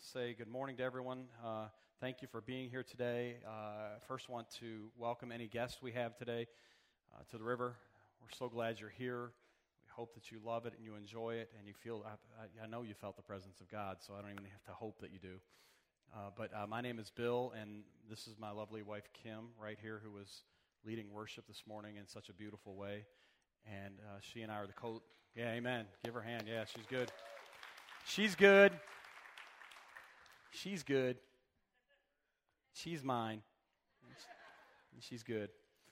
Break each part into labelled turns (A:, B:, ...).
A: say good morning to everyone. Thank you for being here today. First want to welcome any guests we have today to the river. We're so glad you're here. We hope that you love it and you enjoy it and you feel, I know you felt the presence of God, so I don't even have to hope that you do. But my name is Bill, and this is my lovely wife, Kim, right here, who was leading worship this morning in such a beautiful way. And she and I are the yeah, amen. Give her a hand. Yeah, she's good. She's good. She's good. She's mine. She's good.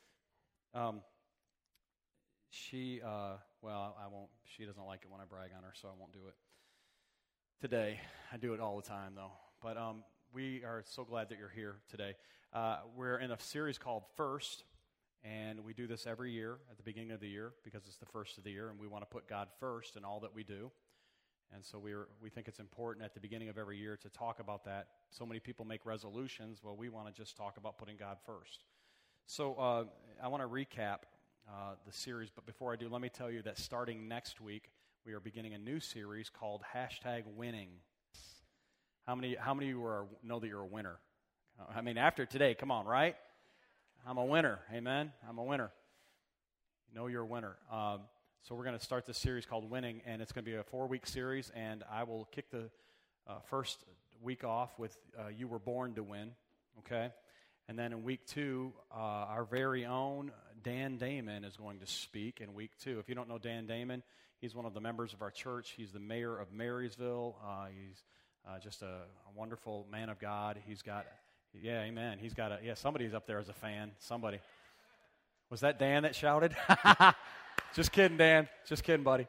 A: She doesn't like it when I brag on her, so I won't do it today. I do it all the time, though. But we are so glad that you're here today. We're in a series called First, and we do this every year at the beginning of the year because it's the first of the year, and we want to put God first in all that we do. And so we think it's important at the beginning of every year to talk about that. So many people make resolutions. Well, we want to just talk about putting God first. So I want to recap the series, but before I do, let me tell you that starting next week, we are beginning a new series called #Winning. How many of you know that you're a winner? I mean, after today, come on, right? I'm a winner. Amen? I'm a winner. You know you're a winner. So we're going to start this series called Winning, and it's going to be a 4-week series, and I will kick the first week off with You Were Born to Win, okay? And then in week 2, our very own Dan Damon is going to speak in week 2. If you don't know Dan Damon, he's one of the members of our church. He's the mayor of Marysville. He's just a wonderful man of God. He's got, yeah, amen. He's got somebody's up there as a fan. Somebody. Was that Dan that shouted? Just kidding, Dan. Just kidding, buddy.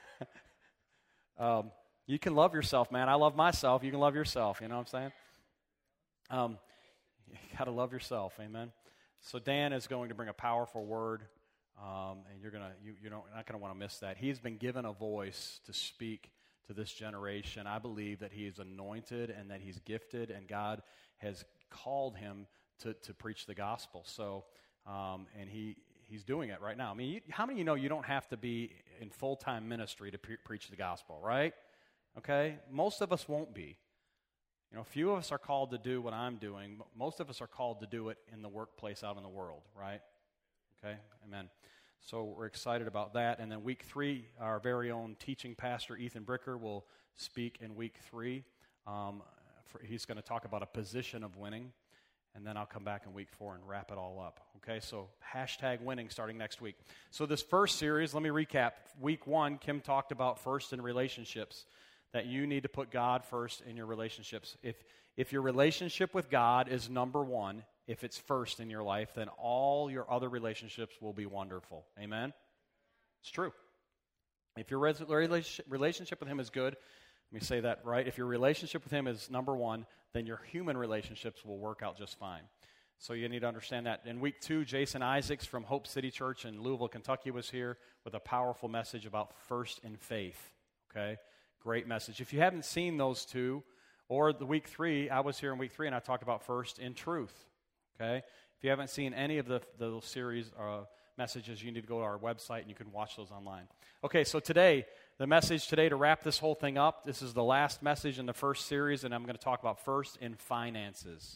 A: You can love yourself, man. I love myself. You can love yourself. You know what I'm saying? You got to love yourself. Amen. So Dan is going to bring a powerful word, and you're not going to want to miss that. He's been given a voice to speak to this generation. I believe that he is anointed and that he's gifted, and God has called him to preach the gospel. So, and He's doing it right now. I mean, how many of you know you don't have to be in full-time ministry to preach the gospel, right? Okay? Most of us won't be. You know, few of us are called to do what I'm doing. Most of us are called to do it in the workplace out in the world, right? Okay? Amen. So we're excited about that. And then week 3, our very own teaching pastor, Ethan Bricker, will speak in week 3. He's going to talk about a position of winning. And then I'll come back in week 4 and wrap it all up. Okay, so #Winning starting next week. So this first series, let me recap. Week 1, Kim talked about first in relationships, that you need to put God first in your relationships. If your relationship with God is number 1, if it's first in your life, then all your other relationships will be wonderful. Amen? It's true. If your relationship with Him is good, let me say that right. If your relationship with Him is number 1, then your human relationships will work out just fine. So you need to understand that. In week 2, Jason Isaacs from Hope City Church in Louisville, Kentucky was here with a powerful message about first in faith. Okay? Great message. If you haven't seen those two, or the week 3, I was here in week 3 and I talked about first in truth. Okay? If you haven't seen any of the series messages, you need to go to our website and you can watch those online. Okay, so today, the message today to wrap this whole thing up, this is the last message in the first series, and I'm going to talk about first in finances.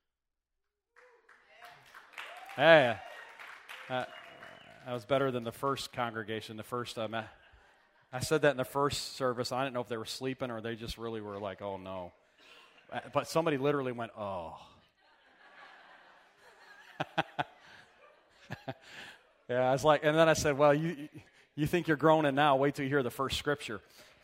A: Hey, that was better than the first congregation, the first, I said that in the first service. I didn't know if they were sleeping or they just really were like, oh no. But somebody literally went, oh. Yeah, I was like, and then I said, well, you think you're groaning now, wait till you hear the first scripture.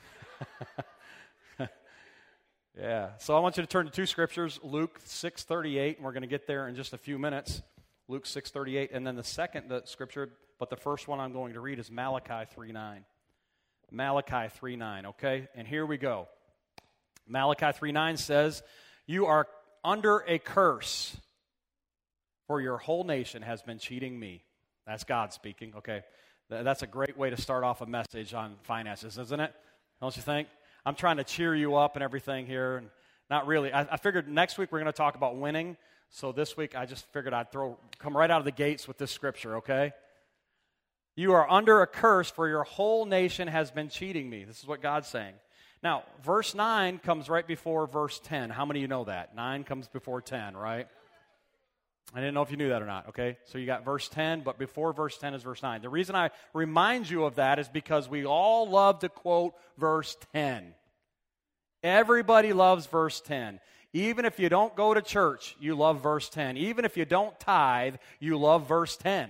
A: Yeah, so I want you to turn to 2 scriptures, Luke 6:38, and we're going to get there in just a few minutes. Luke 6:38, and then the scripture, but the first one I'm going to read is Malachi 3:9. Malachi 3:9, okay? And here we go. Malachi 3:9 says, "You are under a curse, for your whole nation has been cheating me." That's God speaking, okay? That's a great way to start off a message on finances, isn't it? Don't you think? I'm trying to cheer you up and everything here, and not really. I figured next week we're going to talk about winning, so this week I just figured I'd come right out of the gates with this scripture, okay? You are under a curse, for your whole nation has been cheating me. This is what God's saying. Now, verse 9 comes right before verse 10. How many of you know that? 9 comes before 10, right? I didn't know if you knew that or not, okay? So you got verse 10, but before verse 10 is verse 9. The reason I remind you of that is because we all love to quote verse 10. Everybody loves verse 10. Even if you don't go to church, you love verse 10. Even if you don't tithe, you love verse 10.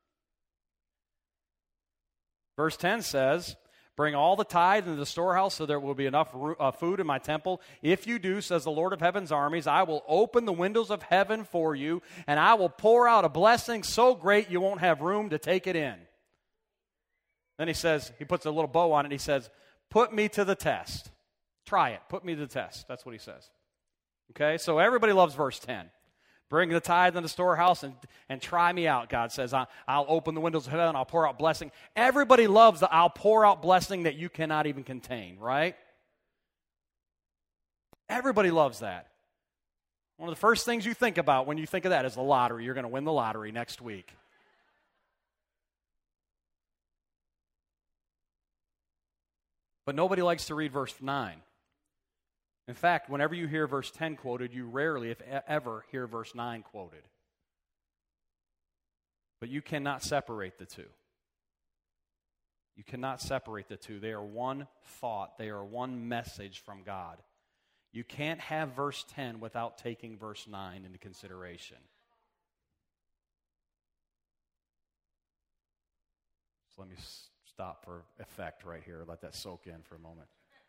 A: Verse 10 says, bring all the tithe into the storehouse so there will be enough food in my temple. If you do, says the Lord of heaven's armies, I will open the windows of heaven for you, and I will pour out a blessing so great you won't have room to take it in. Then he says, he puts a little bow on it, and he says, put me to the test. Try it. Put me to the test. That's what he says. Okay, so everybody loves verse 10. Bring the tithe in the storehouse and try me out, God says. I'll open the windows of heaven, I'll pour out blessing. Everybody loves the I'll pour out blessing that you cannot even contain, right? Everybody loves that. One of the first things you think about when you think of that is the lottery. You're going to win the lottery next week. But nobody likes to read verse 9. In fact, whenever you hear verse 10 quoted, you rarely, if ever, hear verse 9 quoted. But you cannot separate the two. You cannot separate the two. They are one thought. They are one message from God. You can't have verse 10 without taking verse 9 into consideration. So let me stop for effect right here. Let that soak in for a moment.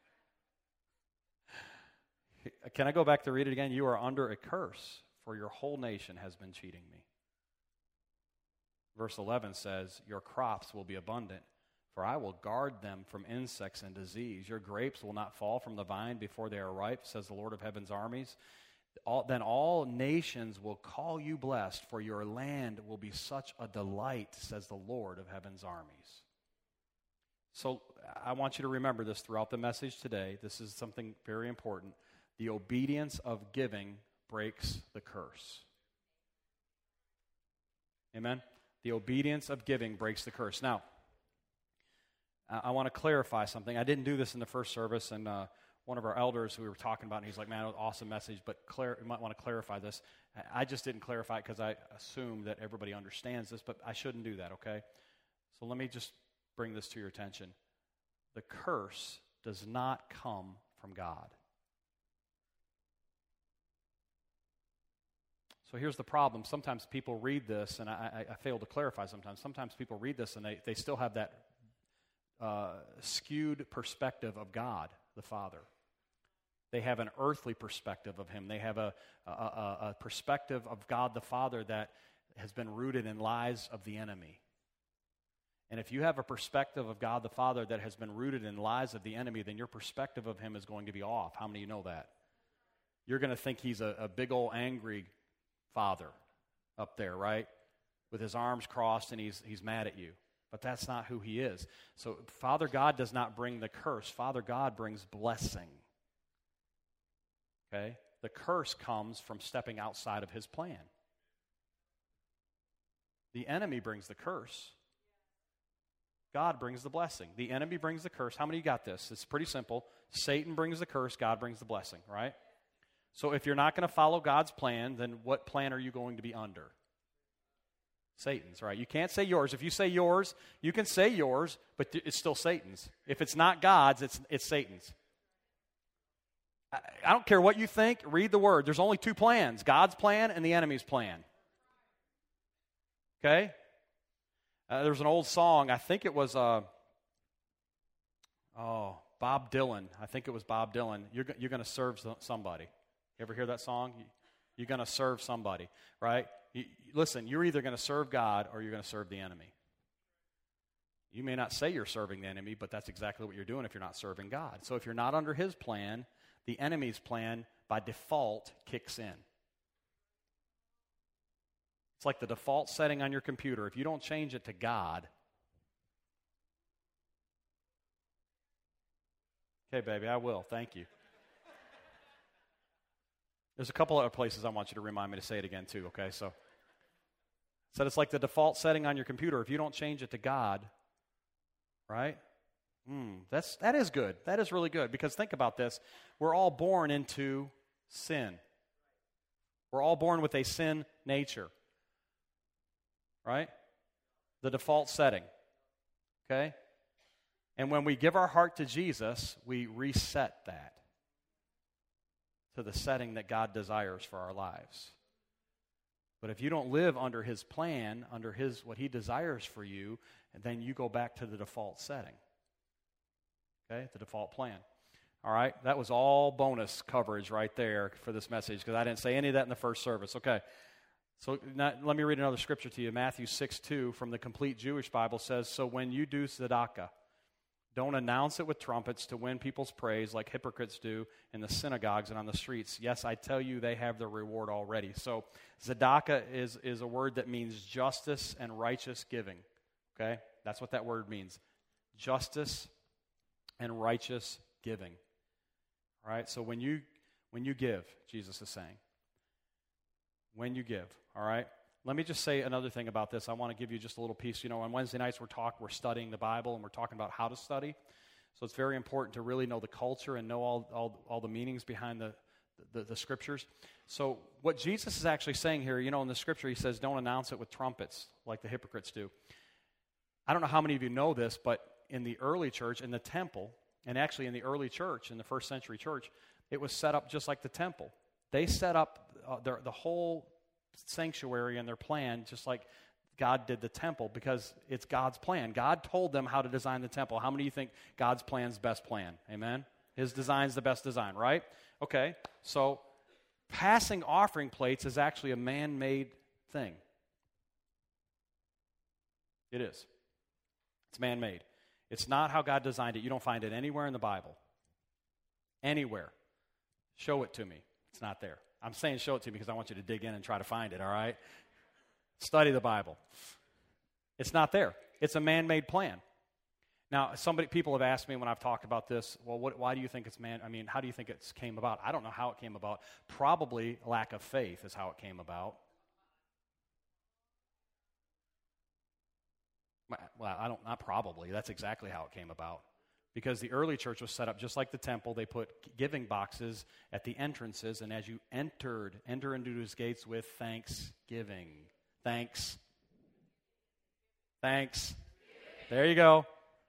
A: Can I go back to read it again? You are under a curse, for your whole nation has been cheating me. Verse 11 says, your crops will be abundant, for I will guard them from insects and disease. Your grapes will not fall from the vine before they are ripe, says the Lord of heaven's armies. Then all nations will call you blessed, for your land will be such a delight, says the Lord of heaven's armies. So I want you to remember this throughout the message today. This is something very important. The obedience of giving breaks the curse. Amen? The obedience of giving breaks the curse. Now, I want to clarify something. I didn't do this in the first service, and one of our elders we were talking about, and he's like, man, awesome message, but you might want to clarify this. I just didn't clarify it because I assume that everybody understands this, but I shouldn't do that, okay? So let me just bring this to your attention. The curse does not come from God. So here's the problem. Sometimes people read this, and I fail to clarify sometimes. Sometimes people read this, and they still have that skewed perspective of God, the Father. They have an earthly perspective of Him. They have a perspective of God the Father that has been rooted in lies of the enemy. And if you have a perspective of God the Father that has been rooted in lies of the enemy, then your perspective of Him is going to be off. How many of you know that? You're going to think He's a big old angry Father up there, right? With His arms crossed and he's mad at you. But that's not who He is. So Father God does not bring the curse. Father God brings blessing. Okay? The curse comes from stepping outside of His plan. The enemy brings the curse. God brings the blessing. The enemy brings the curse. How many of you got this? It's pretty simple. Satan brings the curse. God brings the blessing, right? So if you're not going to follow God's plan, then what plan are you going to be under? Satan's, right? You can't say yours. If you say yours, you can say yours, but it's still Satan's. If it's not God's, it's Satan's. I don't care what you think. Read the Word. There's only two plans, God's plan and the enemy's plan. Okay? There's an old song. I think it was Bob Dylan. I think it was Bob Dylan. You're going to serve somebody. You ever hear that song? You're going to serve somebody, right? Listen, you're either going to serve God or you're going to serve the enemy. You may not say you're serving the enemy, but that's exactly what you're doing if you're not serving God. So if you're not under His plan, the enemy's plan by default kicks in. It's like the default setting on your computer. If you don't change it to God, okay, baby, I will. Thank you. There's a couple other places I want you to remind me to say it again too, okay? So it's like the default setting on your computer. If you don't change it to God, right? That is good. That is really good, because think about this. We're all born into sin. We're all born with a sin nature, right? The default setting, okay? And when we give our heart to Jesus, we reset that to the setting that God desires for our lives. But if you don't live under His plan, under what He desires for you, then you go back to the default setting. Okay, the default plan. All right, that was all bonus coverage right there for this message, because I didn't say any of that in the first service. Okay, so now, let me read another scripture to you. Matthew 6:2 from the Complete Jewish Bible says, "So when you do tzedakah, don't announce it with trumpets to win people's praise like hypocrites do in the synagogues and on the streets. Yes, I tell you, they have their reward already." So tzedakah is a word that means justice and righteous giving. Okay, that's what that word means. Justice and righteous giving. All right, so when you give, Jesus is saying, when you give, all right? Let me just say another thing about this. I want to give you just a little piece. You know, on Wednesday nights we're studying the Bible, and we're talking about how to study. So it's very important to really know the culture and know all the meanings behind the scriptures. So what Jesus is actually saying here, you know, in the scripture he says, don't announce it with trumpets like the hypocrites do. I don't know how many of you know this, but in the early church, in the temple, and actually in the early church, in the first century church, it was set up just like the temple. They set up the whole sanctuary and their plan just like God did the temple, because it's God's plan. God told them how to design the temple. How many of you think God's plan's best plan? Amen? His design's the best design, right? Okay, so passing offering plates is actually a man-made thing. It is. It's man-made. It's not how God designed it. You don't find it anywhere in the Bible. Anywhere. Show it to me. It's not there. I'm saying show it to me because I want you to dig in and try to find it, all right? Study the Bible. It's not there. It's a man-made plan. Now, people have asked me when I've talked about this, well, why do you think it's how do you think it came about? I don't know how it came about. Probably lack of faith is how it came about. Well, not probably. That's exactly how it came about. Because the early church was set up just like the temple. They put giving boxes at the entrances, and as you enter into His gates with thanksgiving. Thanks. There you go.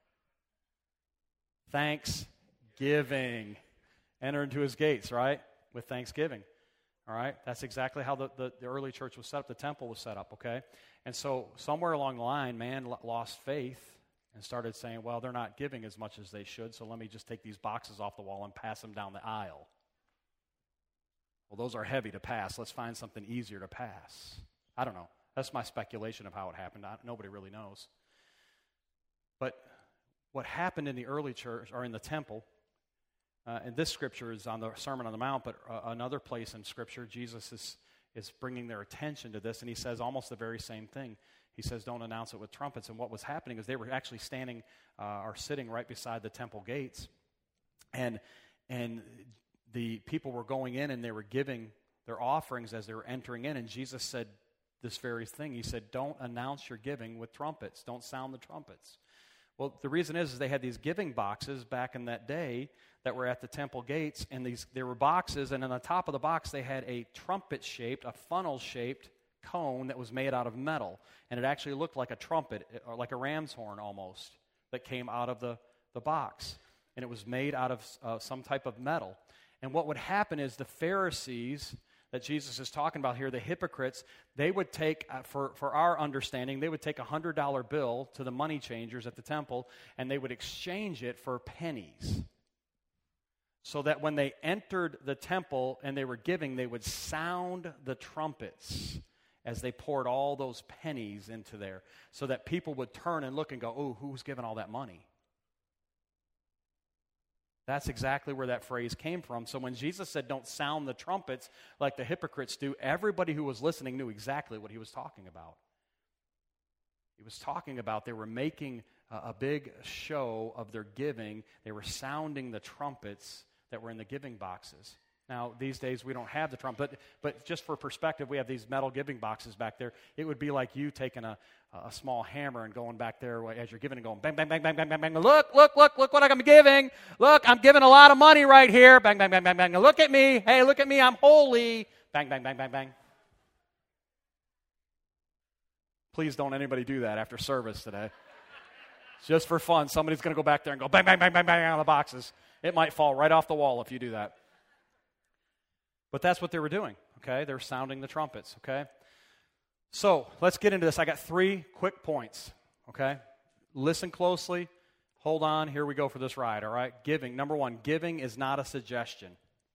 A: Thanksgiving. Enter into His gates, right? With thanksgiving. All right? That's exactly how the early church was set up. The temple was set up, okay? And so somewhere along the line, man lost faith and started saying, well, they're not giving as much as they should, so let me just take these boxes off the wall and pass them down the aisle. Well, those are heavy to pass. Let's find something easier to pass. I don't know. That's my speculation of how it happened. Nobody really knows. But what happened in the early church, or in the temple, and this scripture is on the Sermon on the Mount, but another place in Scripture, Jesus is bringing their attention to this, and he says almost the very same thing. He says, don't announce it with trumpets. And what was happening is they were actually standing or sitting right beside the temple gates, and the people were going in and they were giving their offerings as they were entering in, and Jesus said this very thing. He said, don't announce your giving with trumpets. Don't sound the trumpets. Well, the reason is they had these giving boxes back in that day that were at the temple gates, and there were boxes, and on the top of the box they had a trumpet-shaped, a funnel-shaped cone that was made out of metal, and it actually looked like a trumpet, or like a ram's horn almost, that came out of the box, and it was made out of some type of metal. And what would happen is the Pharisees that Jesus is talking about here, the hypocrites, they would take, for our understanding, they would take a $100 bill to the money changers at the temple, and they would exchange it for pennies. So that when they entered the temple and they were giving, they would sound the trumpets as they poured all those pennies into there, so that people would turn and look and go, oh, who's giving all that money? That's exactly where that phrase came from. So when Jesus said, don't sound the trumpets like the hypocrites do, everybody who was listening knew exactly what he was talking about. He was talking about they were making a big show of their giving. They were sounding the trumpets that were in the giving boxes. Now, these days we don't have the trumpet, but just for perspective, we have these metal giving boxes back there. It would be like you taking a small hammer and going back there as you're giving and going bang, bang, bang, bang, bang, bang, bang. Look what I'm giving. Look, I'm giving a lot of money right here. Bang, bang, bang, bang, bang. Look at me. Hey, look at me. I'm holy. Bang, bang, bang, bang, bang. Please don't anybody do that after service today. Just for fun, somebody's going to go back there and go bang, bang, bang, bang, bang on the boxes. It might fall right off the wall if you do that. But that's what they were doing, okay? They were sounding the trumpets, okay? So let's get into this. I got 3 quick points, okay? Listen closely. Hold on. Here we go for this ride, all right? Giving. Number 1, giving is not a suggestion.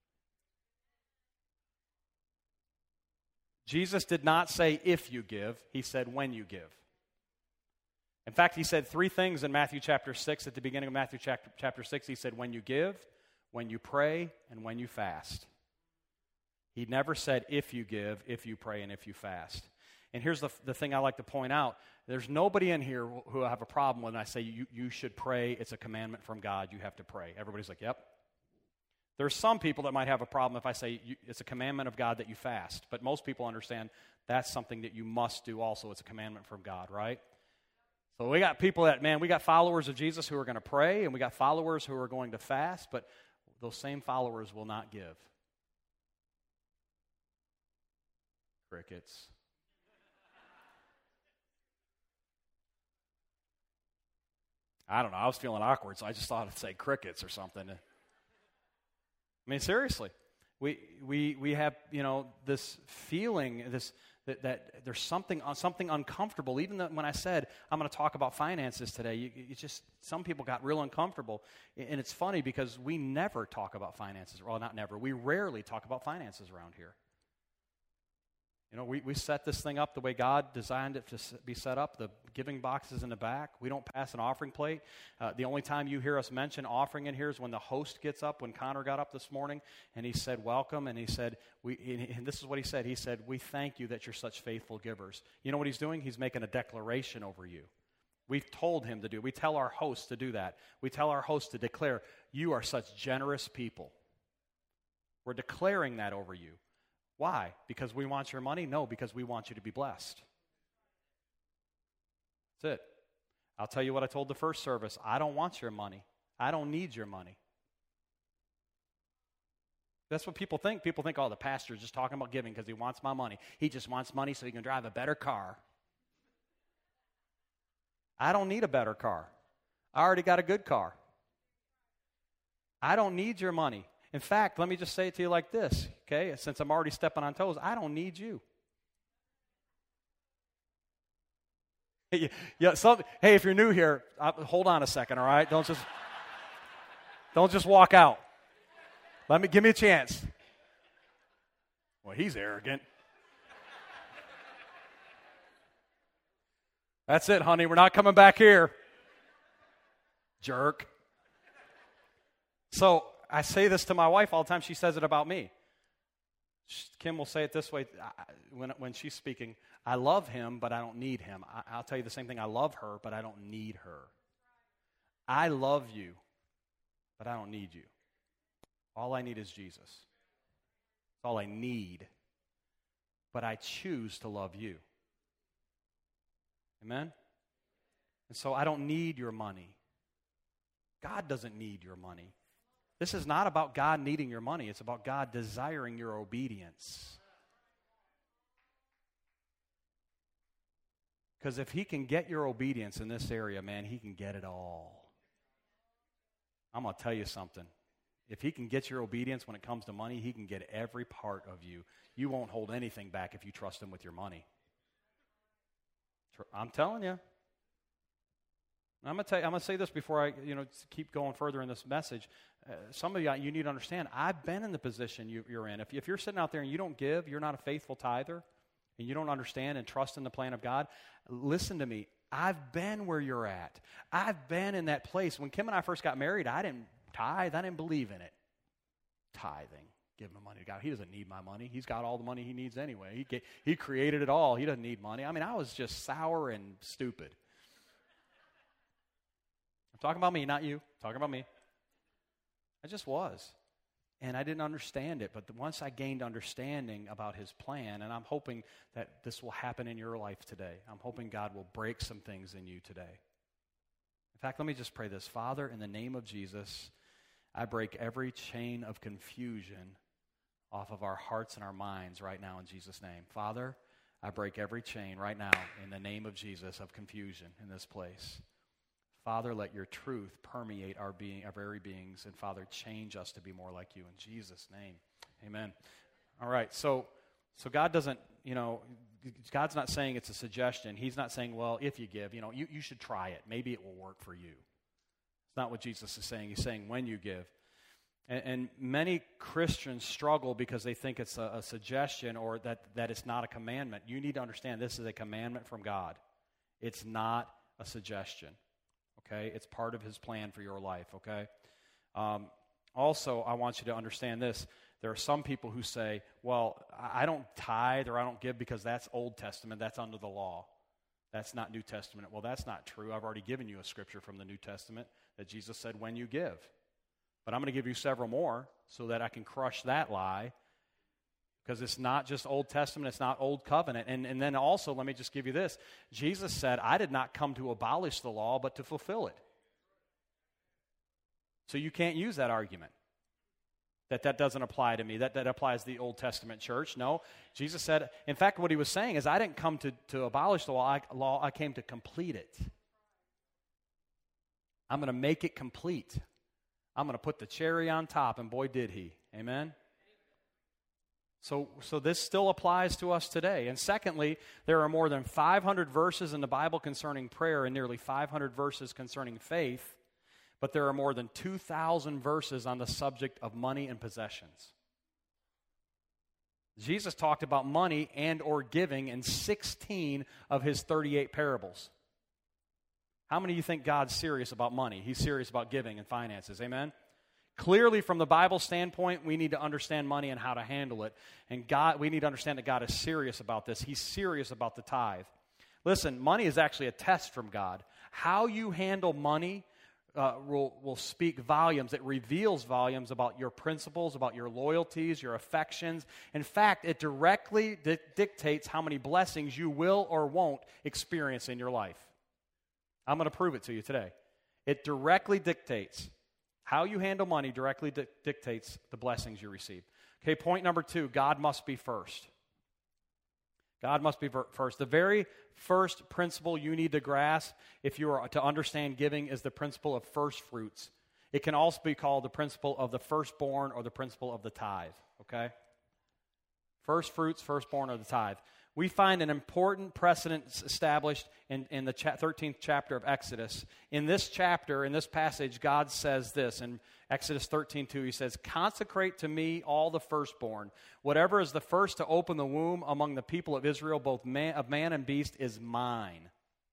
A: Jesus did not say if you give. He said when you give. In fact, he said 3 things in Matthew chapter 6. At the beginning of Matthew chapter 6, he said when you give, when you pray, and when you fast. He never said if you give, if you pray, and if you fast. And here's the thing I like to point out. There's nobody in here who have a problem when I say you should pray. It's a commandment from God. You have to pray. Everybody's like, yep. There's some people that might have a problem if I say it's a commandment of God that you fast. But most people understand that's something that you must do also. It's a commandment from God, right? So we got people we got followers of Jesus who are going to pray, and we got followers who are going to fast, but those same followers will not give. Crickets. I don't know. I was feeling awkward, so I just thought I'd say crickets or something. I mean, seriously, we have this feeling that there's something uncomfortable. Even when I said I'm going to talk about finances today, some people got real uncomfortable, and it's funny because we never talk about finances. Well, not never. We rarely talk about finances around here. We set this thing up the way God designed it to be set up. The giving box is in the back. We don't pass an offering plate. The only time you hear us mention offering in here is when the host gets up, when Connor got up this morning, and he said, welcome, and he said, and this is what he said. He said, we thank you that you're such faithful givers. You know what he's doing? He's making a declaration over you. We've told him to do. We tell our hosts to do that. We tell our hosts to declare, you are such generous people. We're declaring that over you. Why? Because we want your money? No, because we want you to be blessed. That's it. I'll tell you what I told the first service. I don't want your money. I don't need your money. That's what people think. People think, oh, the pastor's just talking about giving because he wants my money. He just wants money so he can drive a better car. I don't need a better car. I already got a good car. I don't need your money. In fact, let me just say it to you like this, okay? Since I'm already stepping on toes, I don't need you. Hey, if you're new here, hold on a second, all right? Don't just walk out. Give me a chance. Well, he's arrogant. That's it, honey. We're not coming back here. Jerk. So I say this to my wife all the time. She says it about me. Kim will say it this way when she's speaking. I love him, but I don't need him. I'll tell you the same thing. I love her, but I don't need her. I love you, but I don't need you. All I need is Jesus. That's all I need. But I choose to love you. Amen? And so I don't need your money. God doesn't need your money. This is not about God needing your money. It's about God desiring your obedience. Because if he can get your obedience in this area, man, he can get it all. I'm going to tell you something. If he can get your obedience when it comes to money, he can get every part of you. You won't hold anything back if you trust him with your money. I'm telling you. I'm going to say this before I keep going further in this message. Some of you need to understand, I've been in the position you're in. If you're sitting out there and you don't give, you're not a faithful tither, and you don't understand and trust in the plan of God, listen to me. I've been where you're at. I've been in that place. When Kim and I first got married, I didn't tithe. I didn't believe in it. Tithing, giving the money to God. He doesn't need my money. He's got all the money he needs anyway. He created it all. He doesn't need money. I mean, I was just sour and stupid. I'm talking about me, not you. I'm talking about me. I just was. And I didn't understand it, but once I gained understanding about his plan, and I'm hoping that this will happen in your life today. I'm hoping God will break some things in you today. In fact, let me just pray this. Father, in the name of Jesus, I break every chain of confusion off of our hearts and our minds right now in Jesus' name. Father, I break every chain right now in the name of Jesus of confusion in this place. Father, let your truth permeate our very beings, and Father, change us to be more like you in Jesus' name. Amen. All right, so God doesn't, God's not saying it's a suggestion. He's not saying, well, if you give, you should try it. Maybe it will work for you. It's not what Jesus is saying. He's saying when you give. And many Christians struggle because they think it's a suggestion or that it's not a commandment. You need to understand this is a commandment from God. It's not a suggestion. Okay? It's part of his plan for your life, okay? Also, I want you to understand this. There are some people who say, well, I don't tithe or I don't give because that's Old Testament, that's under the law. That's not New Testament. Well, that's not true. I've already given you a scripture from the New Testament that Jesus said when you give. But I'm going to give you several more so that I can crush that lie, because it's not just Old Testament, it's not Old Covenant. And then also, let me just give you this. Jesus said, I did not come to abolish the law, but to fulfill it. So you can't use that argument, that doesn't apply to me, that applies to the Old Testament church. No, Jesus said, in fact, what he was saying is, I didn't come to abolish the law, I came to complete it. I'm going to make it complete. I'm going to put the cherry on top, and boy, did he. Amen? So this still applies to us today. And secondly, there are more than 500 verses in the Bible concerning prayer and nearly 500 verses concerning faith, but there are more than 2,000 verses on the subject of money and possessions. Jesus talked about money and or giving in 16 of his 38 parables. How many of you think God's serious about money? He's serious about giving and finances. Amen? Clearly, from the Bible standpoint, we need to understand money and how to handle it. And we need to understand that God is serious about this. He's serious about the tithe. Listen, money is actually a test from God. How you handle money will speak volumes. It reveals volumes about your principles, about your loyalties, your affections. In fact, it directly dictates how many blessings you will or won't experience in your life. I'm going to prove it to you today. It directly dictates. How you handle money directly dictates the blessings you receive. Okay, point number 2, God must be first. God must be first. The very first principle you need to grasp if you are to understand giving is the principle of first fruits. It can also be called the principle of the firstborn or the principle of the tithe, okay? First fruits, firstborn, or the tithe. We find an important precedent established in the 13th chapter of Exodus. In this chapter, in this passage, God says this. In Exodus 13:2, he says, consecrate to me all the firstborn. Whatever is the first to open the womb among the people of Israel, both man and beast, is mine.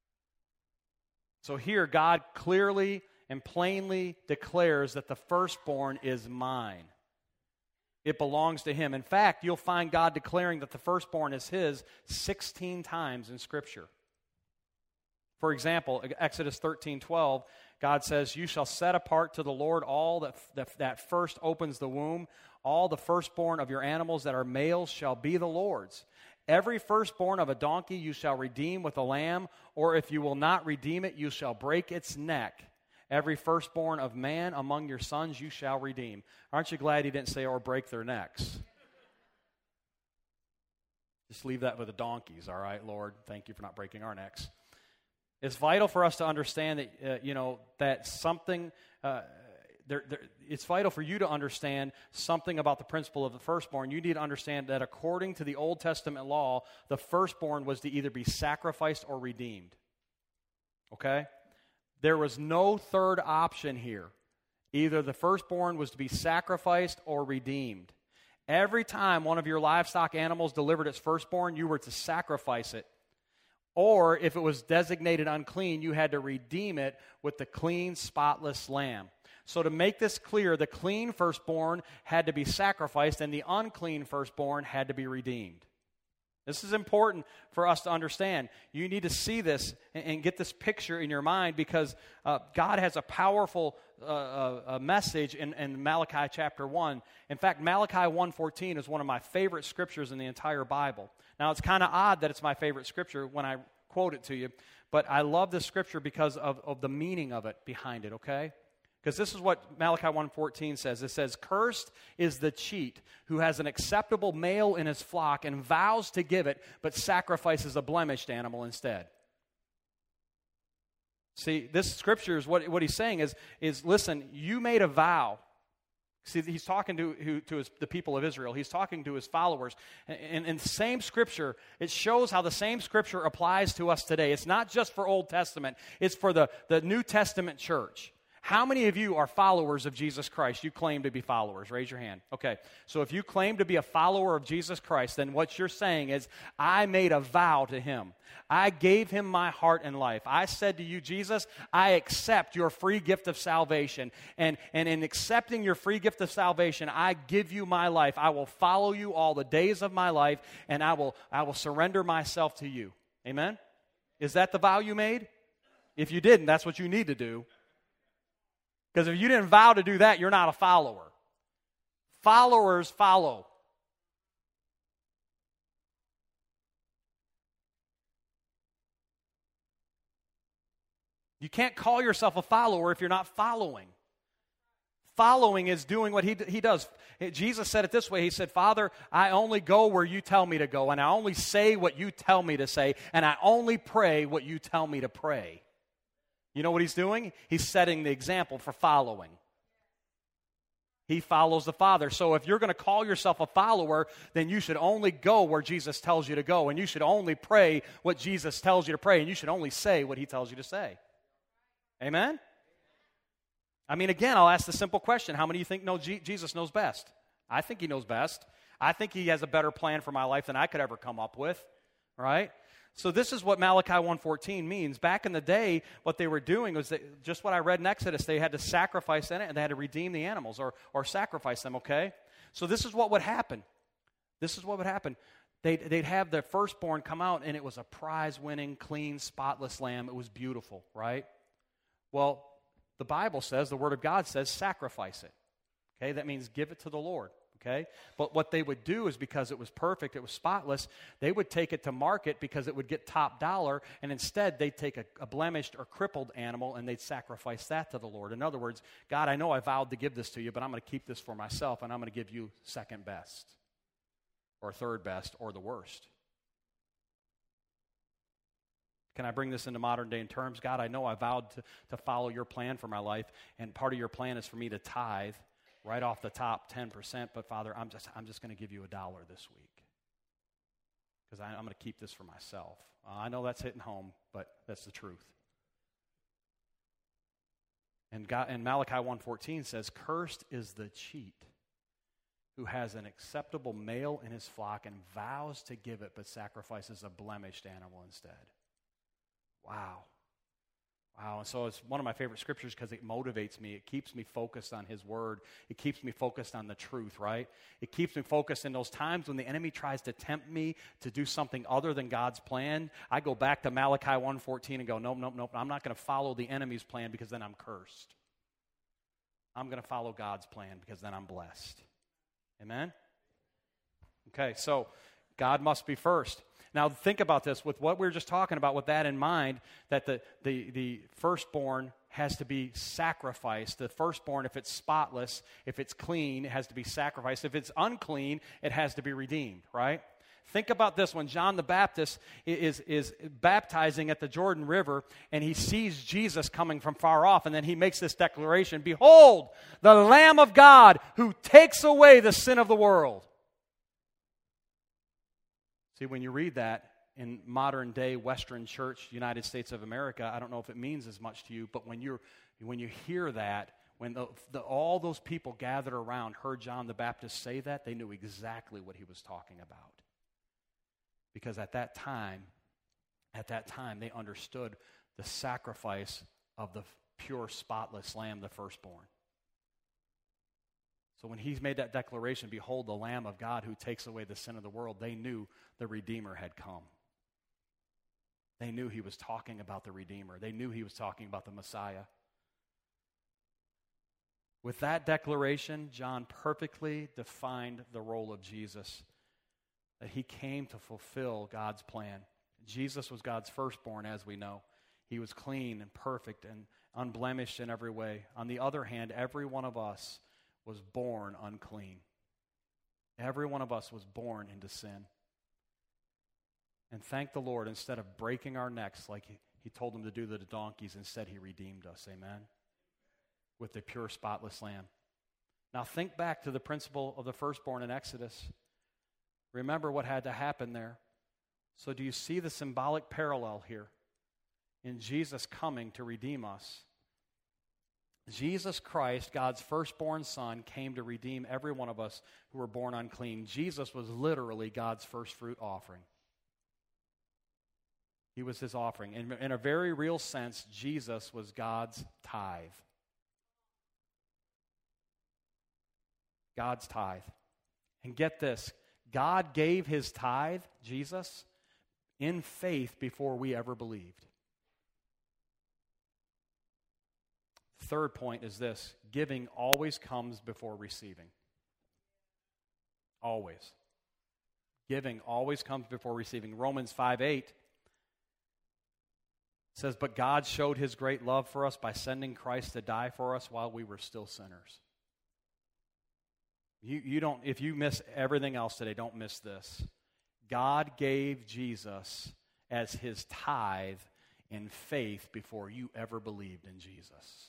A: So here, God clearly and plainly declares that the firstborn is mine. It belongs to him. In fact, you'll find God declaring that the firstborn is his 16 times in Scripture. For example, Exodus 13:12, God says, you shall set apart to the Lord all that first opens the womb. All the firstborn of your animals that are males shall be the Lord's. Every firstborn of a donkey you shall redeem with a lamb, or if you will not redeem it, you shall break its neck. Every firstborn of man among your sons you shall redeem. Aren't you glad he didn't say, or break their necks? Just leave that with the donkeys, all right, Lord? Thank you for not breaking our necks. It's vital for us to understand that, that something, it's vital for you to understand something about the principle of the firstborn. You need to understand that according to the Old Testament law, the firstborn was to either be sacrificed or redeemed. Okay? There was no third option here. Either the firstborn was to be sacrificed or redeemed. Every time one of your livestock animals delivered its firstborn, you were to sacrifice it. Or if it was designated unclean, you had to redeem it with the clean, spotless lamb. So to make this clear, the clean firstborn had to be sacrificed and the unclean firstborn had to be redeemed. This is important for us to understand. You need to see this and get this picture in your mind because God has a powerful message in Malachi chapter 1. In fact, Malachi 1:14 is one of my favorite scriptures in the entire Bible. Now, it's kind of odd that it's my favorite scripture when I quote it to you, but I love this scripture because of the meaning of it behind it, okay? Because this is what Malachi 1:14 says. It says, "Cursed is the cheat who has an acceptable male in his flock and vows to give it, but sacrifices a blemished animal instead." See, this scripture is what he's saying is listen, you made a vow. See, he's talking to the people of Israel. He's talking to his followers. And in the same scripture, it shows how the same scripture applies to us today. It's not just for Old Testament. It's for the New Testament church. How many of you are followers of Jesus Christ? You claim to be followers. Raise your hand. Okay, so if you claim to be a follower of Jesus Christ, then what you're saying is, I made a vow to him. I gave him my heart and life. I said to you, Jesus, I accept your free gift of salvation. And in accepting your free gift of salvation, I give you my life. I will follow you all the days of my life, and I will surrender myself to you. Amen? Is that the vow you made? If you didn't, that's what you need to do. Because if you didn't vow to do that, you're not a follower. Followers follow. You can't call yourself a follower if you're not following. Following is doing what he does. Jesus said it this way. He said, Father, I only go where you tell me to go, and I only say what you tell me to say, and I only pray what you tell me to pray. You know what he's doing? He's setting the example for following. He follows the Father. So if you're going to call yourself a follower, then you should only go where Jesus tells you to go, and you should only pray what Jesus tells you to pray, and you should only say what he tells you to say. Amen? I mean, again, I'll ask the simple question. How many of you think Jesus knows best? I think he knows best. I think he has a better plan for my life than I could ever come up with, right? So this is what Malachi 1:14 means. Back in the day, what they were doing was just what I read in Exodus. They had to sacrifice in it, and they had to redeem the animals or sacrifice them, okay? So this is what would happen. This is what would happen. They'd have their firstborn come out, and it was a prize-winning, clean, spotless lamb. It was beautiful, right? Well, the Bible says, the Word of God says, sacrifice it. Okay, that means give it to the Lord. Okay? But what they would do is because it was perfect, it was spotless, they would take it to market because it would get top dollar, and instead they'd take a blemished or crippled animal and they'd sacrifice that to the Lord. In other words, God, I know I vowed to give this to you, but I'm going to keep this for myself, and I'm going to give you second best or third best or the worst. Can I bring this into modern day in terms? God, I know I vowed to follow your plan for my life, and part of your plan is for me to tithe right off the top 10%, but Father, I'm just going to give you $1 this week because I'm going to keep this for myself. I know that's hitting home, but that's the truth. And Malachi 1:14 says, "Cursed is the cheat who has an acceptable male in his flock and vows to give it, but sacrifices a blemished animal instead." Wow. Wow, and so it's one of my favorite scriptures because it motivates me. It keeps me focused on his word. It keeps me focused on the truth, right? It keeps me focused in those times when the enemy tries to tempt me to do something other than God's plan. I go back to Malachi 1:14 and go, nope. I'm not going to follow the enemy's plan because then I'm cursed. I'm going to follow God's plan because then I'm blessed. Amen? Okay, so God must be first. Now think about this, with what we were just talking about, with that in mind, that the firstborn has to be sacrificed. The firstborn, if it's spotless, if it's clean, it has to be sacrificed. If it's unclean, it has to be redeemed, right? Think about this. When John the Baptist is baptizing at the Jordan River, and he sees Jesus coming from far off, and then he makes this declaration, "Behold, the Lamb of God who takes away the sin of the world." See, when you read that in modern-day Western Church, United States of America, I don't know if it means as much to you, but when you hear that, when all those people gathered around heard John the Baptist say that, they knew exactly what he was talking about. Because at that time, they understood the sacrifice of the pure, spotless lamb, the firstborn. So when he made that declaration, behold, the Lamb of God who takes away the sin of the world, they knew the Redeemer had come. They knew he was talking about the Redeemer. They knew he was talking about the Messiah. With that declaration, John perfectly defined the role of Jesus, that he came to fulfill God's plan. Jesus was God's firstborn, as we know. He was clean and perfect and unblemished in every way. On the other hand, every one of us was born unclean. Every one of us was born into sin. And thank the Lord, instead of breaking our necks like he told them to do to the donkeys, instead he redeemed us. Amen? With the pure, spotless lamb. Now think back to the principle of the firstborn in Exodus. Remember what had to happen there. So do you see the symbolic parallel here in Jesus coming to redeem us? Jesus Christ, God's firstborn Son, came to redeem every one of us who were born unclean. Jesus was literally God's first fruit offering. He was his offering. In a very real sense, Jesus was God's tithe. God's tithe. And get this, God gave his tithe, Jesus, in faith before we ever believed. Third point is this: giving always comes before receiving. Always. Giving always comes before receiving. Romans 5:8 says, "But God showed his great love for us by sending Christ to die for us while we were still sinners." You don't, if you miss everything else today, don't miss this. God gave Jesus as his tithe in faith before you ever believed in Jesus.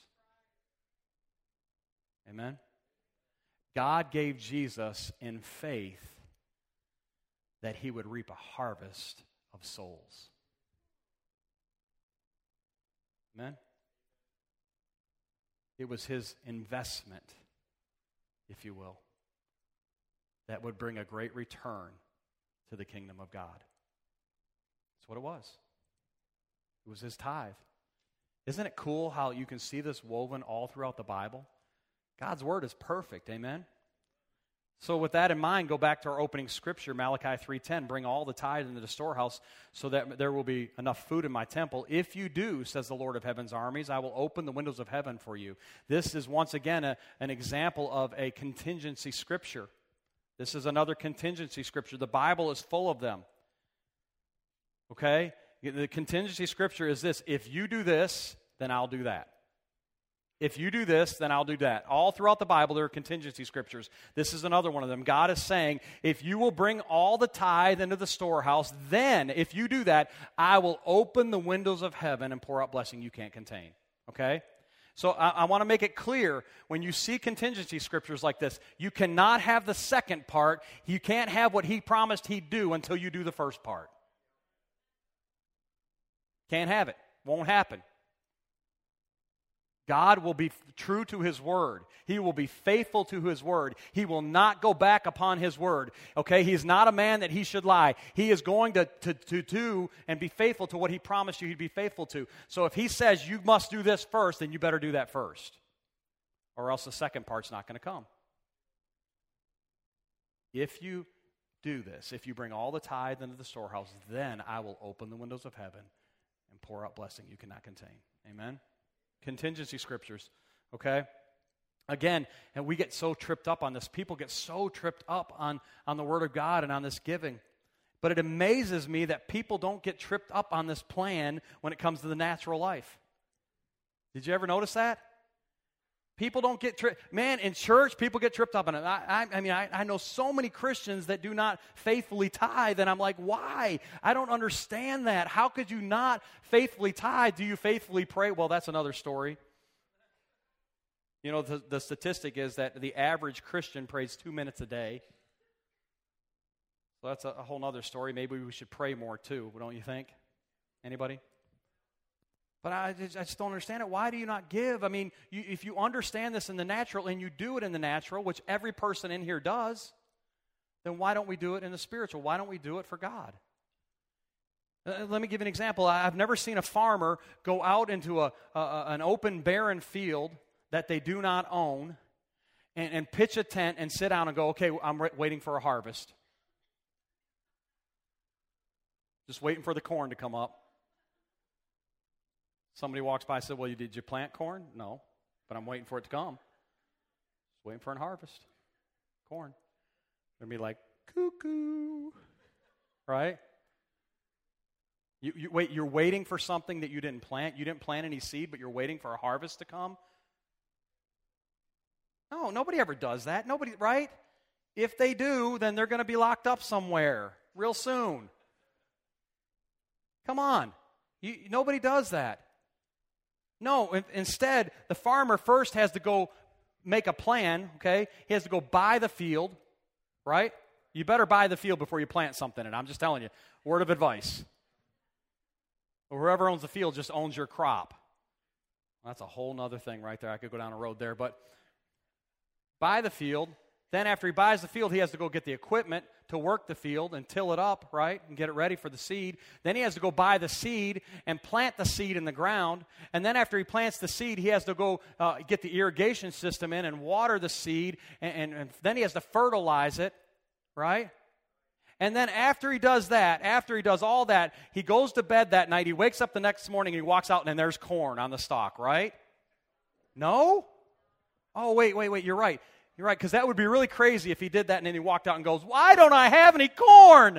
A: Amen? God gave Jesus in faith that he would reap a harvest of souls. Amen? It was his investment, if you will, that would bring a great return to the kingdom of God. That's what it was. It was his tithe. Isn't it cool how you can see this woven all throughout the Bible? God's word is perfect, amen? So with that in mind, go back to our opening scripture, Malachi 3:10, bring all the tithe into the storehouse so that there will be enough food in my temple. If you do, says the Lord of heaven's armies, I will open the windows of heaven for you. This is once again an example of a contingency scripture. This is another contingency scripture. The Bible is full of them. Okay? The contingency scripture is this: if you do this, then I'll do that. If you do this, then I'll do that. All throughout the Bible, there are contingency scriptures. This is another one of them. God is saying, if you will bring all the tithe into the storehouse, then, if you do that, I will open the windows of heaven and pour out blessing you can't contain. Okay? So I want to make it clear, when you see contingency scriptures like this, you cannot have the second part. You can't have what he promised he'd do until you do the first part. Can't have it. Won't happen. God will be true to his word. He will be faithful to his word. He will not go back upon his word. Okay? He is not a man that he should lie. He is going to do and be faithful to what he promised you he'd be faithful to. So if he says you must do this first, then you better do that first. Or else the second part's not going to come. If you do this, if you bring all the tithe into the storehouse, then I will open the windows of heaven and pour out blessing you cannot contain. Amen? Contingency scriptures, okay? Again, and we get so tripped up on this. People get so tripped up on the Word of God and on this giving. But it amazes me that people don't get tripped up on this plan when it comes to the natural life. Did you ever notice that? People don't get tripped. Man, in church, people get tripped up on it. I know so many Christians that do not faithfully tithe, and I'm like, why? I don't understand that. How could you not faithfully tithe? Do you faithfully pray? Well, that's another story. You know, the statistic is that the average Christian prays 2 minutes a day. So that's a whole other story. Maybe we should pray more too, don't you think? Anybody? But I just don't understand it. Why do you not give? I mean, if you understand this in the natural and you do it in the natural, which every person in here does, then why don't we do it in the spiritual? Why don't we do it for God? Let me give you an example. I've never seen a farmer go out into an open, barren field that they do not own and pitch a tent and sit down and go, okay, I'm waiting for a harvest. Just waiting for the corn to come up. Somebody walks by and said, well, did you plant corn? No, but I'm waiting for it to come. Just waiting for a harvest. Corn. They'll be like, cuckoo. Right? You're waiting for something that you didn't plant. You didn't plant any seed, but you're waiting for a harvest to come. No, nobody ever does that. Nobody, right? If they do, then they're going to be locked up somewhere real soon. Come on. Nobody does that. No, instead, the farmer first has to go make a plan, okay? He has to go buy the field, right? You better buy the field before you plant something, and I'm just telling you, word of advice. Or whoever owns the field just owns your crop. That's a whole other thing right there. I could go down a road there, but buy the field. Then after he buys the field, he has to go get the equipment to work the field and till it up, right, and get it ready for the seed. Then he has to go buy the seed and plant the seed in the ground. And then after he plants the seed, he has to go get the irrigation system in and water the seed. And then he has to fertilize it, right? And then after he does that, after he does all that, he goes to bed that night. He wakes up the next morning and he walks out and there's corn on the stalk, right? No? Oh, wait, you're right. You're right, because that would be really crazy if he did that and then he walked out and goes, why don't I have any corn?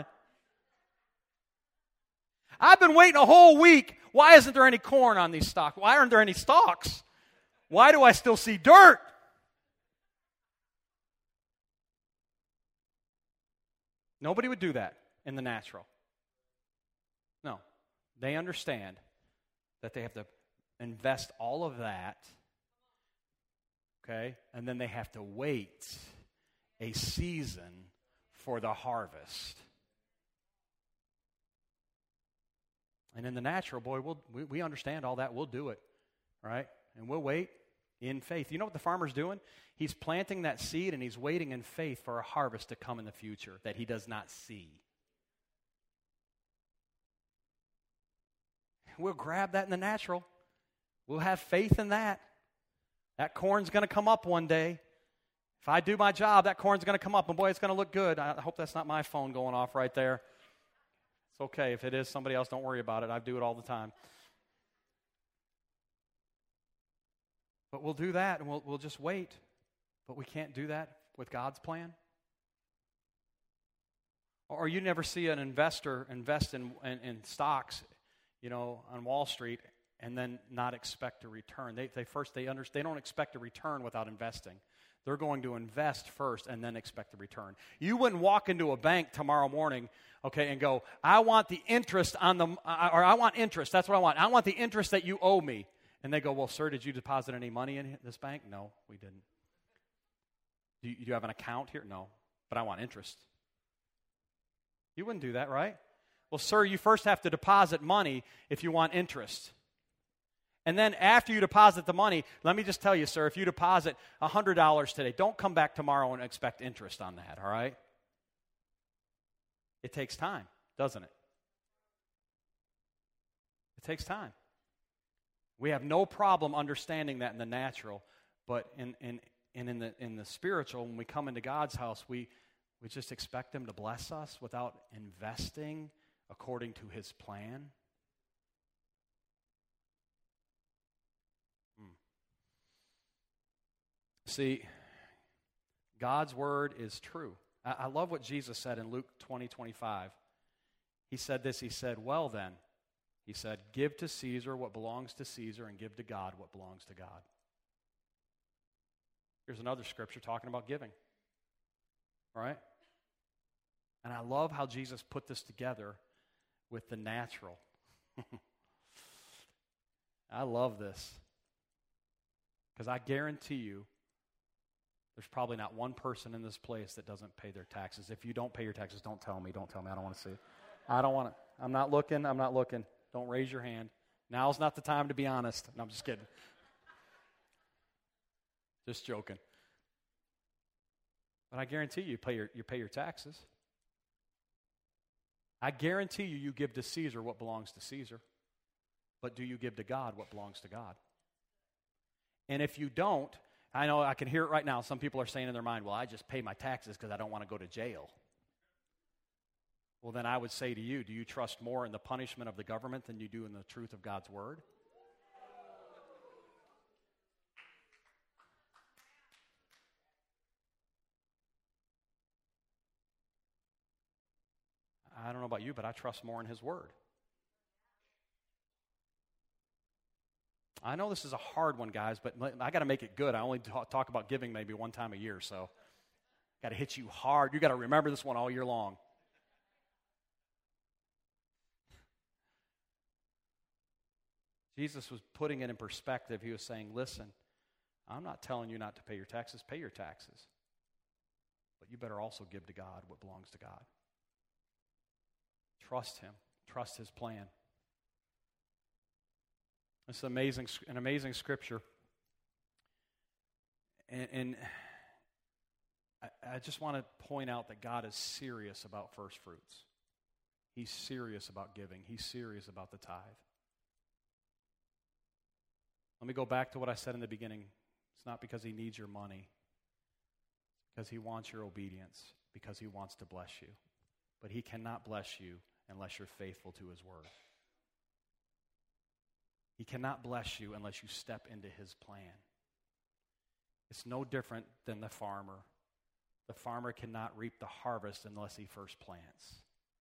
A: I've been waiting a whole week. Why isn't there any corn on these stalks? Why aren't there any stalks? Why do I still see dirt? Nobody would do that in the natural. No. They understand that they have to invest all of that. Okay? And then they have to wait a season for the harvest. And in the natural, boy, we understand all that. We'll do it, right? And we'll wait in faith. You know what the farmer's doing? He's planting that seed and he's waiting in faith for a harvest to come in the future that he does not see. We'll grab that in the natural. We'll have faith in that. That corn's going to come up one day. If I do my job, that corn's going to come up, and boy, it's going to look good. I hope that's not my phone going off right there. It's okay. If it is somebody else, don't worry about it. I do it all the time. But we'll do that, and we'll just wait. But we can't do that with God's plan. Or you never see an investor invest in stocks, on Wall Street, and then not expect a return. They don't expect a return without investing. They're going to invest first and then expect a return. You wouldn't walk into a bank tomorrow morning, okay, and go, I want the interest or I want interest. That's what I want. I want the interest that you owe me. And they go, well, sir, did you deposit any money in this bank? No, we didn't. Do you have an account here? No, but I want interest. You wouldn't do that, right? Well, sir, you first have to deposit money if you want interest. And then after you deposit the money, let me just tell you, sir, if you deposit $100 today, don't come back tomorrow and expect interest on that, all right? It takes time, doesn't it? It takes time. We have no problem understanding that in the natural, but in the spiritual, when we come into God's house, we just expect Him to bless us without investing according to His plan. See, God's word is true. I love what Jesus said in Luke 20:25. He said this, he said, well then, he said, give to Caesar what belongs to Caesar and give to God what belongs to God. Here's another scripture talking about giving. Right? And I love how Jesus put this together with the natural. I love this. Because I guarantee you, there's probably not one person in this place that doesn't pay their taxes. If you don't pay your taxes, don't tell me. Don't tell me. I don't want to see it. I don't want to. I'm not looking. Don't raise your hand. Now's not the time to be honest. No, I'm just kidding. Just joking. But I guarantee you pay your taxes. I guarantee you give to Caesar what belongs to Caesar. But do you give to God what belongs to God? And if you don't, I know I can hear it right now. Some people are saying in their mind, well, I just pay my taxes because I don't want to go to jail. Well, then I would say to you, do you trust more in the punishment of the government than you do in the truth of God's word? I don't know about you, but I trust more in his word. I know this is a hard one, guys, but I got to make it good. I only talk about giving maybe one time a year, so got to hit you hard. You got to remember this one all year long. Jesus was putting it in perspective. He was saying, listen, I'm not telling you not to pay your taxes. Pay your taxes. But you better also give to God what belongs to God. Trust him. Trust his plan. It's an amazing scripture. And I just want to point out that God is serious about first fruits. He's serious about giving. He's serious about the tithe. Let me go back to what I said in the beginning. It's not because he needs your money. It's because he wants your obedience, because he wants to bless you. But he cannot bless you unless you're faithful to his word. He cannot bless you unless you step into his plan. It's no different than the farmer. The farmer cannot reap the harvest unless he first plants.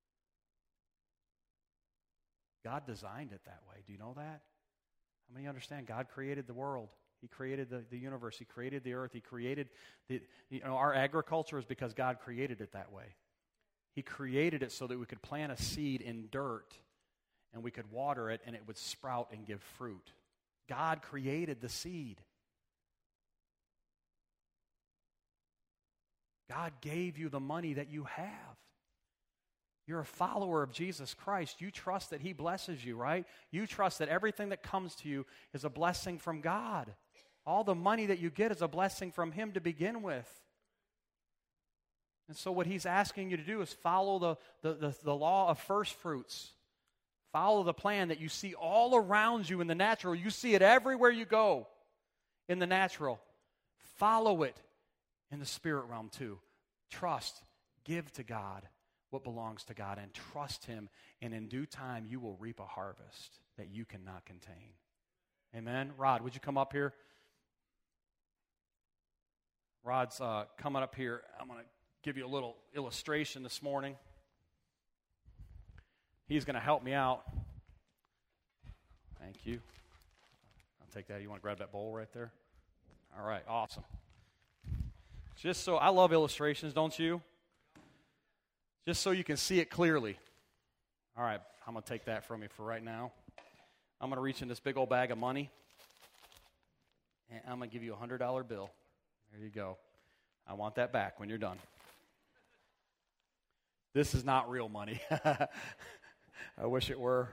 A: God designed it that way. Do you know that? How many understand God created the world? He created the universe. He created the earth. He created our agriculture is because God created it that way. He created it so that we could plant a seed in dirt and we could water it and it would sprout and give fruit. God created the seed. God gave you the money that you have. You're a follower of Jesus Christ. You trust that he blesses you, right? You trust that everything that comes to you is a blessing from God. All the money that you get is a blessing from him to begin with. And so what he's asking you to do is follow the law of first fruits. Follow the plan that you see all around you in the natural. You see it everywhere you go in the natural. Follow it in the spirit realm too. Trust, give to God what belongs to God, and trust him, and in due time you will reap a harvest that you cannot contain. Amen? Rod, would you come up here? Rod's coming up here. I'm going to give you a little illustration this morning. He's going to help me out. Thank you. I'll take that. You want to grab that bowl right there? All right, awesome. Just so, I love illustrations, don't you? Just so you can see it clearly. All right, I'm going to take that from you for right now. I'm going to reach in this big old bag of money, and I'm going to give you a $100 bill. There you go. I want that back when you're done. This is not real money. I wish it were.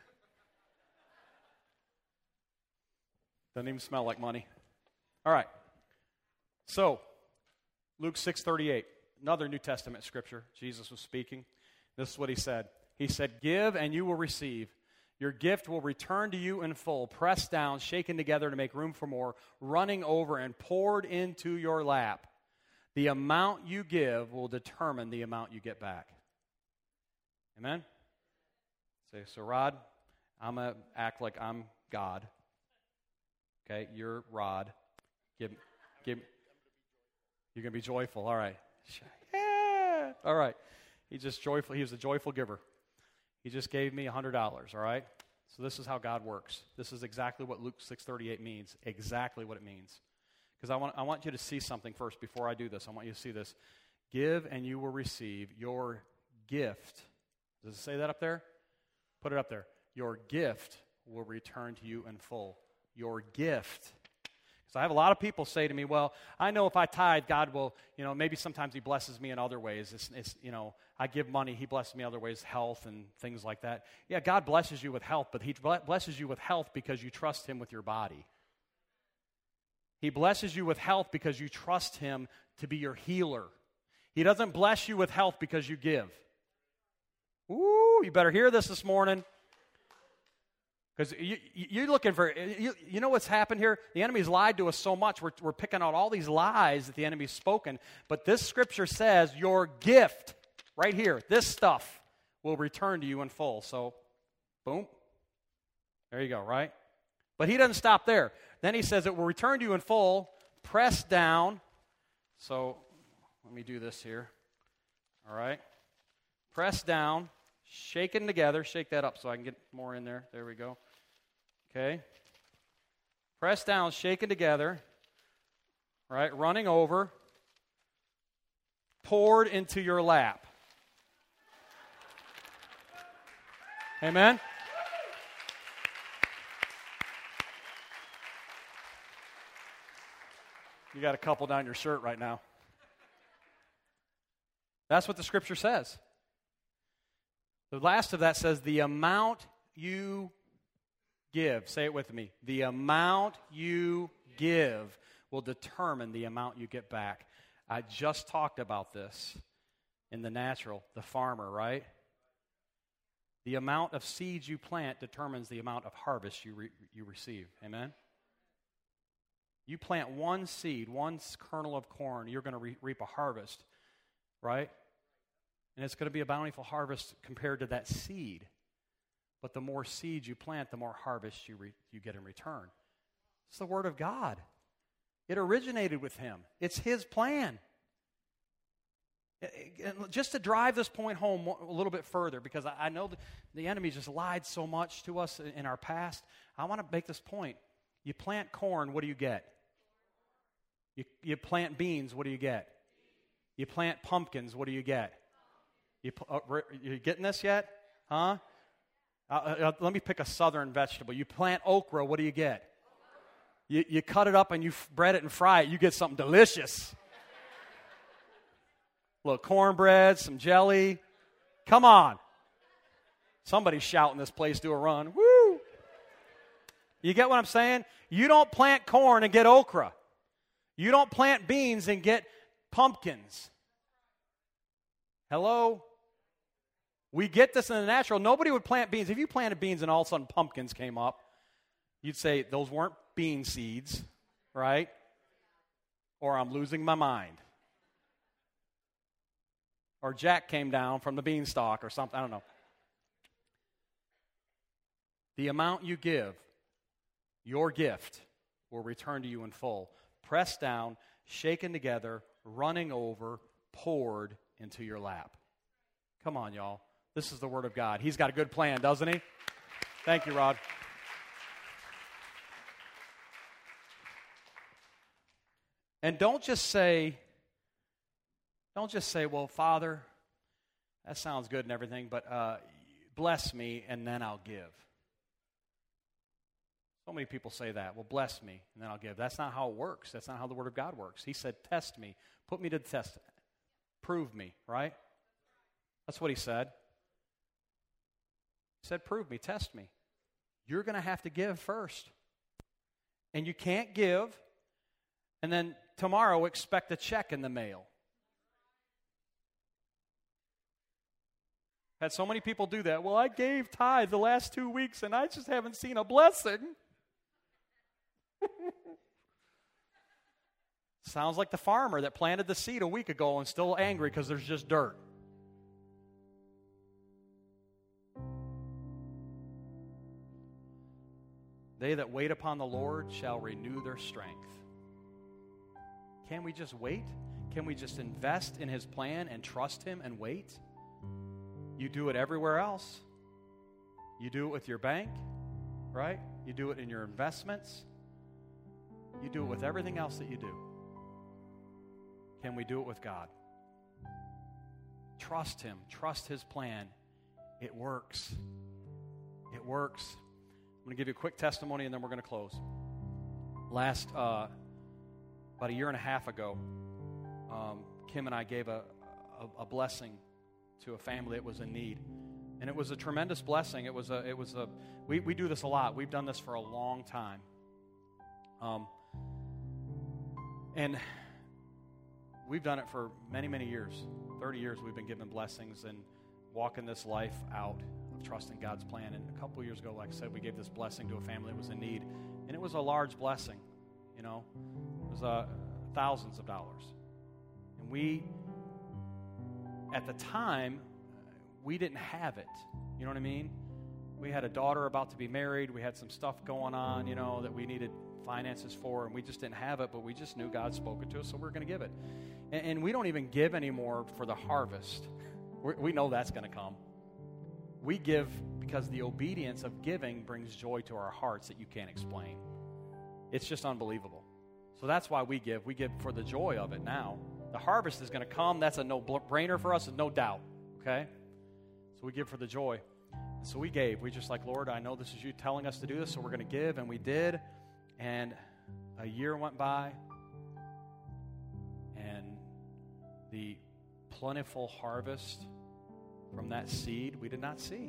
A: Doesn't even smell like money. All right. So, Luke 6:38, another New Testament scripture. Jesus was speaking. This is what he said. He said, "Give and you will receive. Your gift will return to you in full, pressed down, shaken together to make room for more, running over and poured into your lap. The amount you give will determine the amount you get back." Amen? Say, so Rod, I'm going to act like I'm God. Okay, you're Rod. Give. You're going to be joyful. All right. Yeah. All right. He's just joyful. He was a joyful giver. He just gave me $100, all right? So this is how God works. This is exactly what Luke 6:38 means, exactly what it means. Because I want you to see something first before I do this. I want you to see this. Give and you will receive your gift. Does it say that up there? Put it up there. Your gift will return to you in full. Your gift. Because I have a lot of people say to me, well, I know if I tithe, God will, maybe sometimes he blesses me in other ways. It's I give money, he blesses me other ways, health and things like that. Yeah, God blesses you with health, but he blesses you with health because you trust him with your body. He blesses you with health because you trust him to be your healer. He doesn't bless you with health because you give. Ooh, you better hear this morning. Because you're looking for, you know what's happened here? The enemy's lied to us so much, we're picking out all these lies that the enemy's spoken. But this scripture says your gift, right here, this stuff, will return to you in full. So, boom. There you go, right? But he doesn't stop there. Then he says it will return to you in full, pressed down. So, let me do this here. All right? Pressed down, shaken together. Shake that up so I can get more in there. There we go. Okay? Pressed down, shaken together. Right? Running over. Poured into your lap. Amen? You got a couple down your shirt right now. That's what the scripture says. The last of that says, the amount you give. Say it with me. The amount you give will determine the amount you get back. I just talked about this in the natural, the farmer, right? The amount of seeds you plant determines the amount of harvest you receive. Amen? You plant one seed, one kernel of corn, you're going to reap a harvest, right? And it's going to be a bountiful harvest compared to that seed. But the more seeds you plant, the more harvest you get in return. It's the Word of God. It originated with Him. It's His plan. Just to drive this point home a little bit further, because I know the enemy just lied so much to us in our past, I want to make this point. You plant corn, what do you get? You plant beans, what do you get? You plant pumpkins, what do you get? You getting this yet? Huh? Let me pick a southern vegetable. You plant okra, what do you get? You cut it up and you bread it and fry it, you get something delicious. A little cornbread, some jelly. Come on. Somebody's shouting this place to a run. Woo! You get what I'm saying? You don't plant corn and get okra. You don't plant beans and get pumpkins. Hello? We get this in the natural. Nobody would plant beans. If you planted beans and all of a sudden pumpkins came up, you'd say, those weren't bean seeds, right? Or I'm losing my mind. Or Jack came down from the beanstalk or something. I don't know. The amount you give, your gift, will return to you in full. Pressed down, shaken together, running over, poured into your lap. Come on, y'all. This is the Word of God. He's got a good plan, doesn't He? Thank you, Rod. And don't just say, well, Father, that sounds good and everything, but bless me and then I'll give. So many people say that. Well, bless me and then I'll give. That's not how it works. That's not how the Word of God works. He said, test me. Put me to the test. Prove me, right? That's what He said. He said, prove me, test me. You're going to have to give first. And you can't give and then tomorrow expect a check in the mail. Had so many people do that. Well, I gave tithe the last 2 weeks and I just haven't seen a blessing. Sounds like the farmer that planted the seed a week ago and still angry because there's just dirt. They that wait upon the Lord shall renew their strength. Can we just wait? Can we just invest in His plan and trust Him and wait? You do it everywhere else. You do it with your bank, right? You do it in your investments. You do it with everything else that you do. Can we do it with God? Trust Him. Trust His plan. It works. It works. I'm going to give you a quick testimony and then we're going to close. Last, about a year and a half ago, Kim and I gave a blessing to a family that was in need. And it was a tremendous blessing. We do this a lot. We've done this for a long time. And we've done it for many, many years. 30 years we've been giving blessings and walking this life out of trusting God's plan. And a couple years ago, like I said, we gave this blessing to a family that was in need. And it was a large blessing, you know. It was thousands of dollars. And we, at the time, we didn't have it. You know what I mean? We had a daughter about to be married. We had some stuff going on, you know, that we needed finances for, and we just didn't have it, but we just knew God spoke it to us, so we're going to give it. And we don't even give anymore for the harvest. We know that's going to come. We give because the obedience of giving brings joy to our hearts that you can't explain. It's just unbelievable. So that's why we give. We give for the joy of it now. The harvest is going to come. That's a no-brainer for us, no doubt, okay? So we give for the joy. And so we gave. We just like, Lord, I know this is you telling us to do this, so we're going to give, and we did. And a year went by, and the plentiful harvest from that seed we did not see.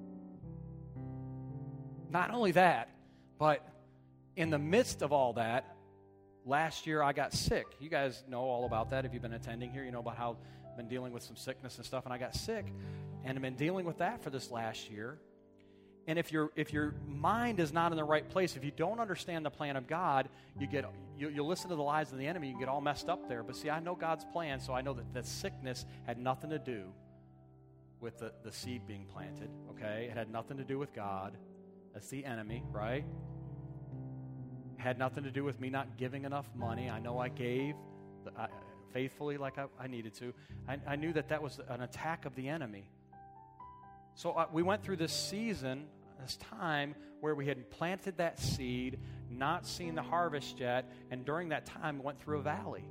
A: Not only that, but in the midst of all that, last year I got sick. You guys know all about that. If you've been attending here, you know about how I've been dealing with some sickness and stuff, and I got sick. And I've been dealing with that for this last year. And if your mind is not in the right place, if you don't understand the plan of God, you listen to the lies of the enemy, you can get all messed up there. But see, I know God's plan, so I know that sickness had nothing to do with the seed being planted, okay? It had nothing to do with God. That's the enemy, right? It had nothing to do with me not giving enough money. I know I gave faithfully like I needed to. I knew that was an attack of the enemy. So we went through this season, this time, where we had planted that seed, not seen the harvest yet, and during that time went through a valley.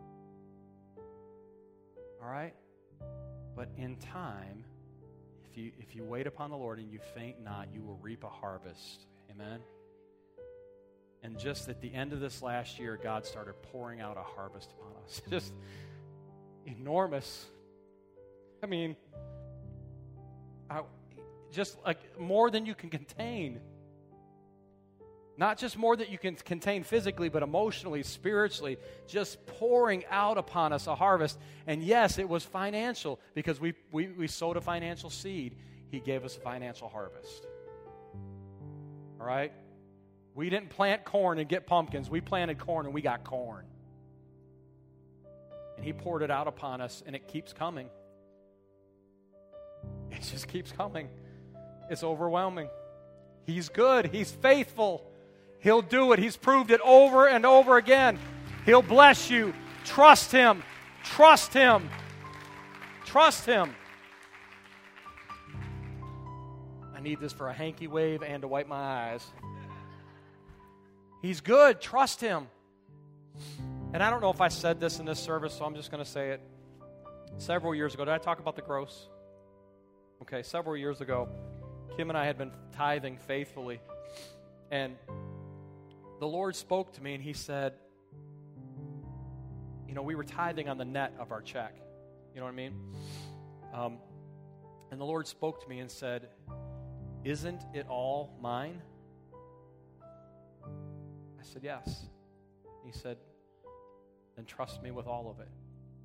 A: All right? But in time, if you wait upon the Lord and you faint not, you will reap a harvest. Amen? And just at the end of this last year, God started pouring out a harvest upon us. Just enormous. I mean, just like more than you can contain. Not just more that you can contain physically, but emotionally, spiritually, just pouring out upon us a harvest. And yes, it was financial because we sowed a financial seed. He gave us a financial harvest. All right? We didn't plant corn and get pumpkins. We planted corn and we got corn. And He poured it out upon us, and it keeps coming. It just keeps coming. It's overwhelming. He's good. He's faithful. He'll do it. He's proved it over and over again. He'll bless you. Trust Him. Trust Him. Trust Him. I need this for a hanky wave and to wipe my eyes. He's good. Trust Him. And I don't know if I said this in this service, so I'm just going to say it. Several years ago, did I talk about the gross? Okay, several years ago, Kim and I had been tithing faithfully, and the Lord spoke to me, and He said, you know, we were tithing on the net of our check. You know what I mean? And the Lord spoke to me and said, isn't it all mine? I said, yes. He said, then trust me with all of it.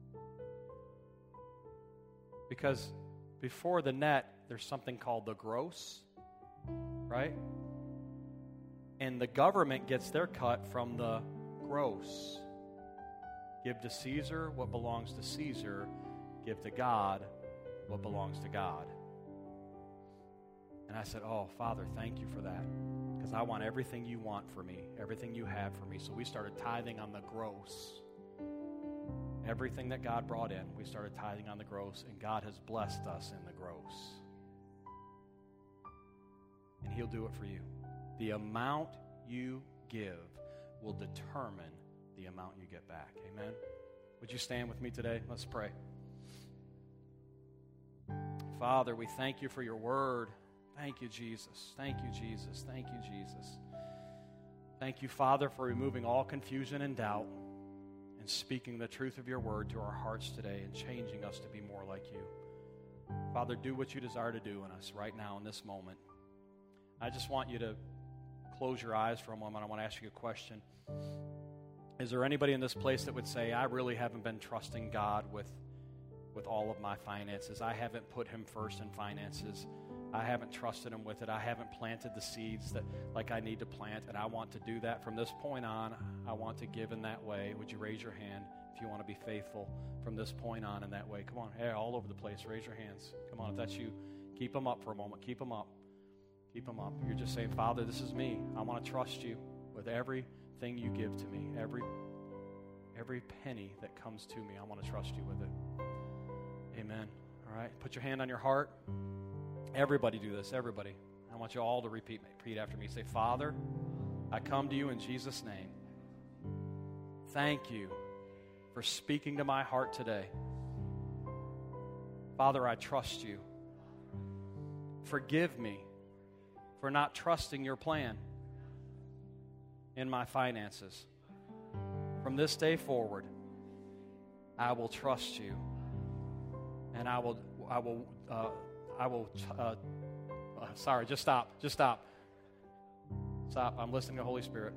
A: Because before the net, there's something called the gross, right? And the government gets their cut from the gross. Give to Caesar what belongs to Caesar. Give to God what belongs to God. And I said, oh, Father, thank you for that. Because I want everything you want for me, everything you have for me. So we started tithing on the gross. Everything that God brought in, we started tithing on the gross, and God has blessed us in the gross. And He'll do it for you. The amount you give will determine the amount you get back. Amen? Would you stand with me today? Let's pray. Father, we thank you for your word. Thank you, Jesus. Thank you, Jesus. Thank you, Jesus. Thank you, Father, for removing all confusion and doubt and speaking the truth of your word to our hearts today and changing us to be more like you. Father, do what you desire to do in us right now in this moment. I just want you to close your eyes for a moment. I want to ask you a question. Is there anybody in this place that would say, I really haven't been trusting God with all of my finances? I haven't put Him first in finances. I haven't trusted Him with it. I haven't planted the seeds that like I need to plant, and I want to do that from this point on. I want to give in that way. Would you raise your hand if you want to be faithful from this point on in that way? Come on, hey, all over the place. Raise your hands. Come on, if that's you, keep them up for a moment. Keep them up. Keep them up. You're just saying, Father, this is me. I want to trust You with everything You give to me, every penny that comes to me. I want to trust You with it. Amen. All right, put your hand on your heart. Everybody do this, everybody. I want you all to repeat after me. Say, Father, I come to You in Jesus' name. Thank You for speaking to my heart today. Father, I trust You. Forgive me for not trusting Your plan in my finances. From this day forward, I will trust You, and sorry, just stop. Stop, I'm listening to Holy Spirit.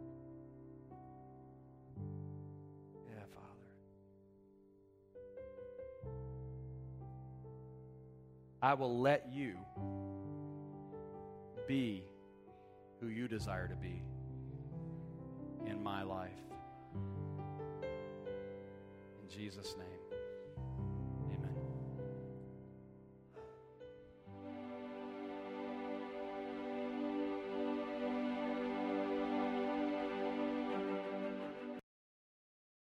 A: Yeah, Father. I will let You be who You desire to be in my life. In Jesus' name.